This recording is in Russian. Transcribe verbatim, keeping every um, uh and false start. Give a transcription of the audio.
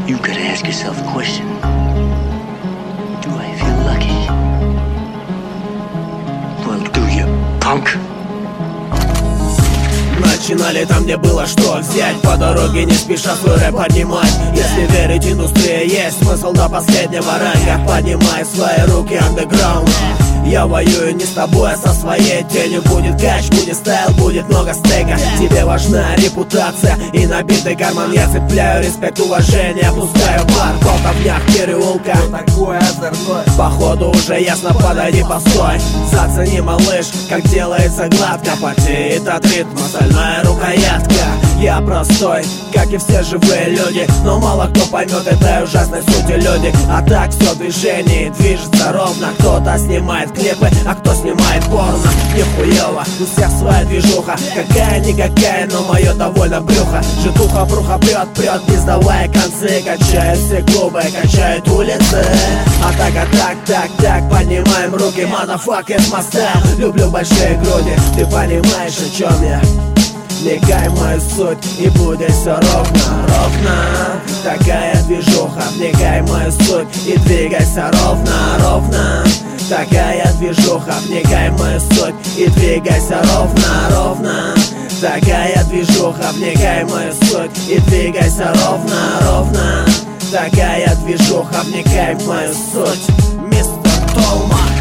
You gotta ask yourself a question. Do I feel lucky? Well, do you, punk? Начинали там, где было что взять. По дороге не спеша свой рэп поднимать. Если верить, индустрия есть смысл до последнего ранга. Поднимай свои руки, андеграунд. Я воюю не с тобой, а со своей тенью. Будет кач, будет стайл, будет много стейка. Тебе важна репутация и набитый карман. Я цепляю респект, уважение, пускаю пар. В болтовнях переулка, такой озорной. Походу уже ясно, подойди, постой. Зацени, малыш, как делается гладко. Потеет от ритма, стальная рукоятка. Я простой, как и все живые люди, но мало кто поймет этой ужасной сути, люди. А так все в движении, движется ровно. Кто-то снимает клипы, а кто снимает порно. Нихуево, у всех своя движуха. Какая-никакая, но мое довольно брюхо. Житуха, бруха прет, прет, не сдавая концы. Качают все клубы, качают улицы. А так, а так, так, так, поднимаем руки. Motherfucker, my style. Люблю большие груди, ты понимаешь, о чем я? Вникай в мою суть и будет все ровно, ровно. Такая движуха, вникай в мою суть и двигайся ровно, ровно. Такая движуха, вникай в мою суть и двигайся ровно, ровно. Такая движуха, вникай в мою суть и двигайся ровно, ровно. Такая движуха, вникай в мою суть. Мистер Толма.